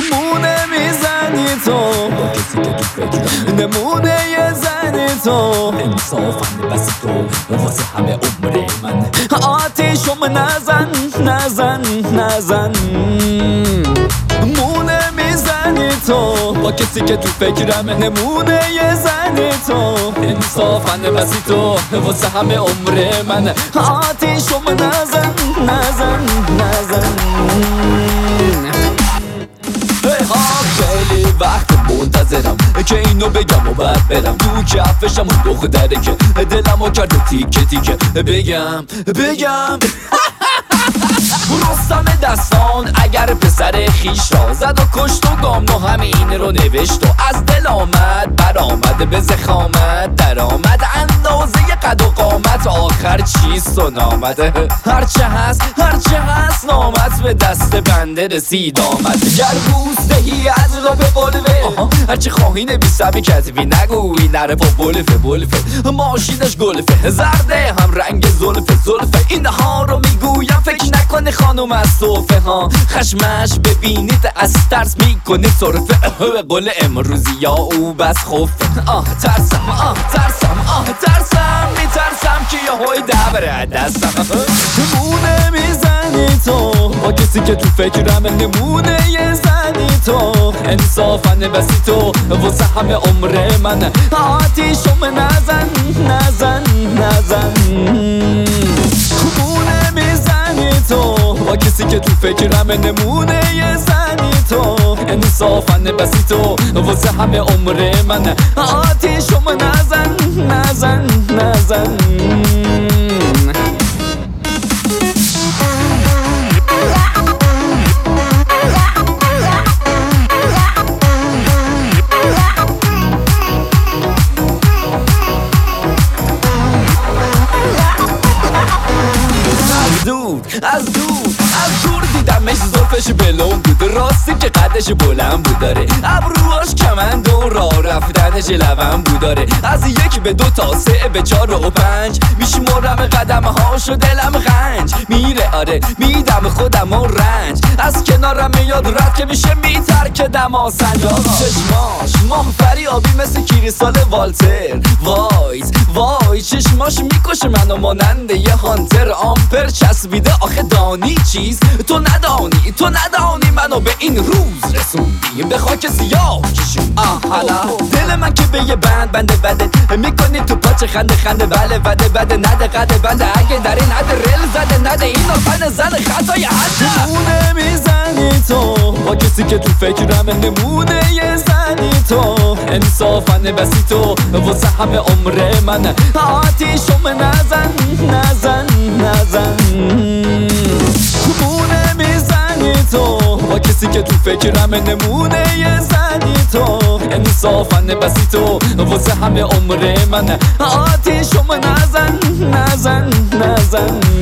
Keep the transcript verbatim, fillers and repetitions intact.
نمونه میزنی تو با کسی که تو فکرم نمونه یه زنی تو انصافا بس تو واسه همه عمر من آتیشم نزن نزن نزن مونه میزنی تو با کسی که تو فکرم نمونه یه زنی تو انصافا بس تو واسه همه عمر من آتیشم نزن نزن نزن خیلی وقت منتظرم که اینو بگم و بعد برم تو کفشم و دختره که دلمو کرده تیکه تیکه بگم بگم رستم دستان اگر پسر خیش را زد و کشت و گام و همین رو نوشت و از دل آمد برآمد به زخامت در آمد اندازه قد و قامت آخر چیست و نامده هرچه هست هرچه هست نامت به دست بنده رسید آمد گر بوس دهی از را به بلوه هرچه خواهی نبیسمی کتبی نگوی نره با بلفه بلفه ماشینش گلفه زرده هم رنگ زلفه زلفه اینها رو میگویم فکر نکنه خانوم از صوفه ها خشمش ببینید از ترس میکنه صرفه به قول امروزی یا او بس خوفه آه ترسم آه ترسم آه ترسم میترسم که یه هوی دبره دستم نمونه میزنی تو با کسی که تو فکرم نمونه یه زنی تو انصافا بسی تو واسه همه عمر من آتیشم نزن نزن نزن نمونه میزنی تو با کسی که تو فکرم نمونه یه زنی تو انصافا بسی تو واسه همه عمر من آتیشم نزن نزن نزن از دور از دور دیدمش زلفش بلون بود راستی که قدش بلند بود داره ابروهاش کمند و راه رفتنش لبن بود داره از یک به دو تا سه به چار و پنج میشمرم قدم هاش و دلم غنج میره آره میدم خودم و رنج از کنارم میاد رد که میشه میترک دما سنجا چشماش ماه فریابی مثل کریستال والتر وایز وای چشماش میکشه منو ماننده یه هانتر آمپر چسبیده آخه دانی چیز تو ندانی تو ندانی منو به این روز رسوندی به خاک سیاه کشون آه حالا دل من که به یه بند بنده بده میکنی تو پاچه خنده خنده بله بده بده نده قده بنده اگه در این حد رل زده نده این آفن زن خطای حده نمونه میزنی تو با کسی که تو فکرم نمونه یه زنی تو انصافا بسی تو واسه همه عمر من آتیشم نزن نزن نزن نمونه میزنی تو با کسی که تو فکرم نمونه یه زنی تو انصافا بسی تو واسه همه عمر من آتیشم نزن نزن نزن